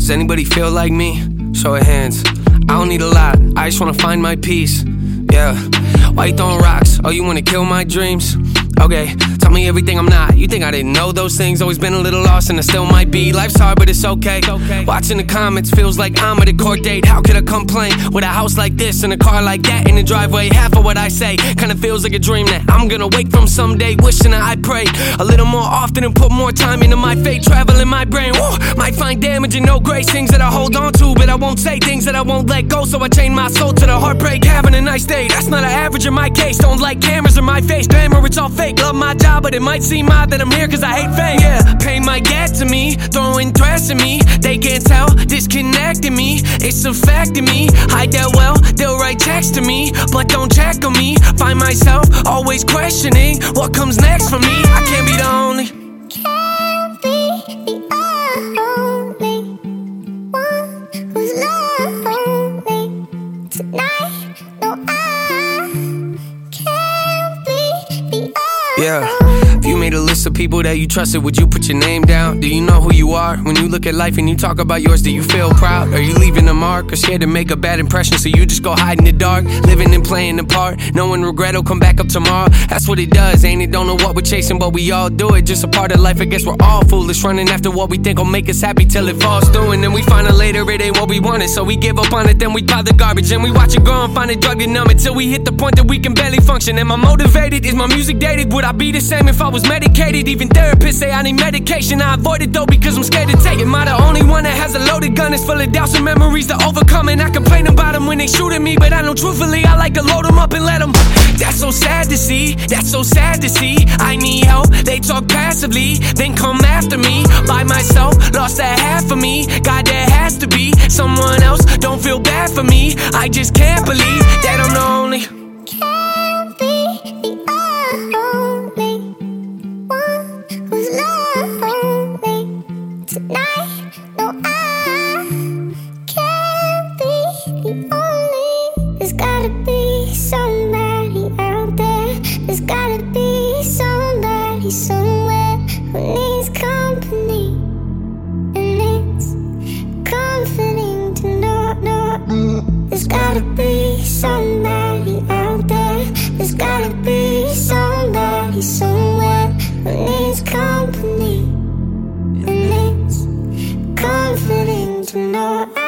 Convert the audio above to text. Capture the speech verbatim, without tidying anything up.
Does anybody feel like me? Show of hands. I don't need a lot, I just wanna find my peace. Yeah, why you throwing rocks? Oh, you wanna kill my dreams? Okay, tell me everything I'm not. You think I didn't know those things? Always been a little lost and I still might be. Life's hard but it's okay, okay. Watching the comments feels like I'm at a court date. How could I complain with a house like this and a car like that in the driveway? Half of what I say kinda feels like a dream that I'm gonna wake from someday. Wishing that I pray a little more often and put more time into my fate. Travel in my brain, woo, might find damage and no grace. Things that I hold on to but I won't say. Things that I won't let go, so I chain my soul to the heartbreak. Having a nice day, that's not an average in my case. Don't like cameras in my face, glamour, it's all fake. Love my job, but it might seem odd that I'm here cause I hate fame. Yeah, pain might get to me, throwing threats at me. They can't tell, disconnecting me. It's affecting me, hide that well. They'll write text to me, but don't check on me. Find myself always questioning what comes next for me. I can't be the only. Can't be the only one who's lonely tonight. No, I can't be the only. Yeah, if you made a list of people that you trusted, would you put your name down? Do you know who you are? When you look at life and you talk about yours, do you feel proud? Are you leaving a mark or scared to make a bad impression, so you just go hide in the dark? Living and playing the part, knowing regret will come back up tomorrow. That's what it does, ain't it? Don't know what we're chasing, but we all do it. Just a part of life, I guess we're all foolish, running after what we think will make us happy till it falls through. And then we find out later it ain't what we wanted, so we give up on it, then we pile the garbage. And we watch it grow and find a drug to numb it, till we hit the point that we can barely function. Am I motivated? Is my music dated? Would I be the same if I was medicated? Even therapists say I need medication. I avoid it though because I'm scared to take it. Am I the only one that has a loaded gun? It's full of doubts and memories to overcome. And I complain about them when they shoot at me, but I know truthfully I like to load them up and let them. That's so sad to see, that's so sad to see. I need help, they talk passively, then come after me. By myself, lost that half of me. God, there has to be someone else. Don't feel bad for me, I just can't believe that I'm the only. Can't be the only one who's lonely tonight. No, I can't be the only. There's gotta be somebody out there. There's gotta be somebody somewhere who needs company. And it's comforting to know, know. There's gotta be somebody out there. There's gotta be somebody somewhere who needs company. And it's comforting to know